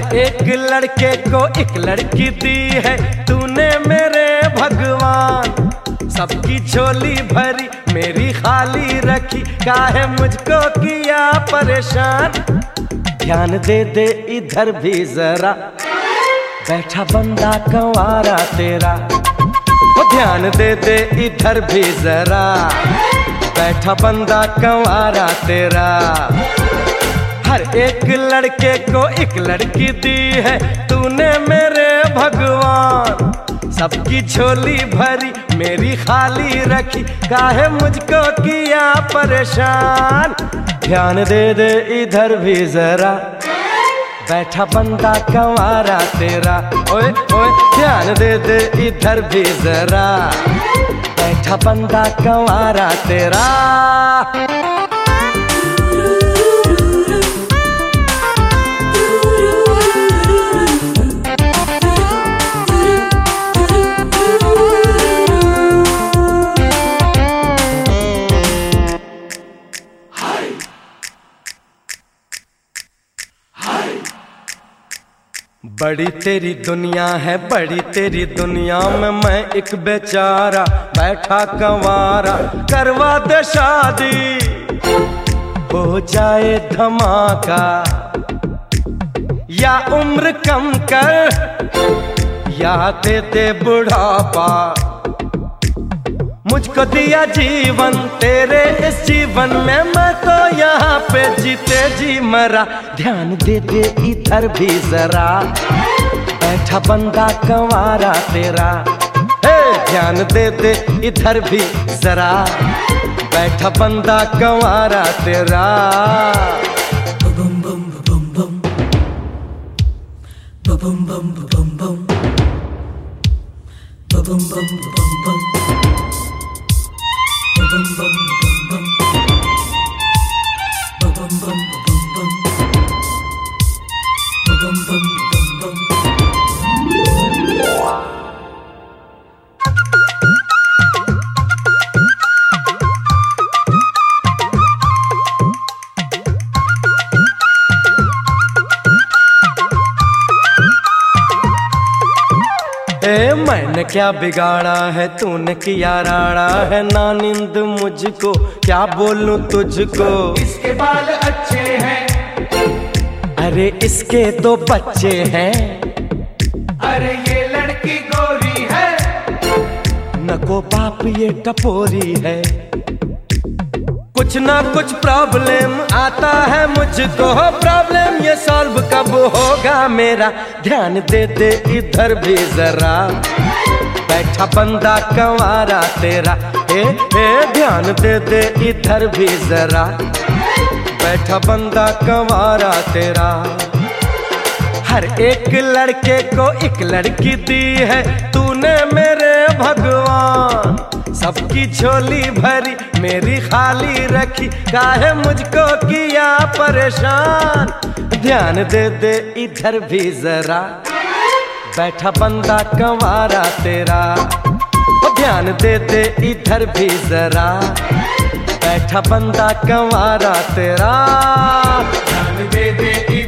एक लड़के को एक लड़की दी है तूने मेरे भगवान। सबकी झोली भरी मेरी खाली रखी, काहे मुझको किया परेशान। ध्यान दे दे इधर भी जरा, बैठा बंदा कंवारा तेरा। ओ ध्यान दे दे इधर भी जरा, बैठा बंदा कंवारा तेरा। हर एक लड़के को एक लड़की दी है तूने मेरे भगवान। सबकी झोली भरी मेरी खाली रखी, काहे मुझको किया परेशान। ध्यान दे दे इधर भी जरा, बैठा बंदा कंवारा तेरा। ओए ओए ध्यान दे दे इधर भी जरा, बैठा बंदा कंवारा तेरा। बड़ी तेरी दुनिया है, बड़ी तेरी दुनिया में मैं एक बेचारा बैठा कंवारा। करवा दे शादी हो जाए धमाका, या उम्र कम कर या दे दे बुढ़ापा। मुझको दिया जीवन तेरे इस जीवन में, मैं तो यहाँ पे जीते जी मरा। ध्यान दे दे इधर भी जरा, बैठा बंदा कंवारा तेरा। हे ध्यान दे दे इधर भी जरा, बैठा बंदा कंवारा तेरा। बम बम बम बम बम बम बम बम बम बम बम बम bum bum bum bum bum bum bum bum bum bum bum. मैंने क्या बिगाड़ा है, तूने किया राड़ा है। ना नींद मुझको, क्या बोलूं तुझको। इसके बाल अच्छे हैं, अरे इसके 2 बच्चे हैं। अरे ये लड़की गोरी है, नको बाप ये टपोरी है। कुछ ना कुछ प्रॉब्लम आता है मुझको, प्रॉब्लम ये सॉल्व कब होगा मेरा। ध्यान दे दे इधर भी जरा, बैठा बंदा कंवारा तेरा। ए ध्यान दे दे इधर भी जरा, बैठा बंदा कंवारा तेरा। हर एक लड़के को एक लड़की दी है तूने मेरे भगवान। सबकी झोली भरी मेरी खाली रखी, काहे मुझको किया परेशान। ध्यान दे दे इधर भी जरा, बैठा बंदा कंवारा तेरा। ध्यान दे दे इधर भी जरा, बैठा बंदा कंवारा तेरा। ध्यान दे दे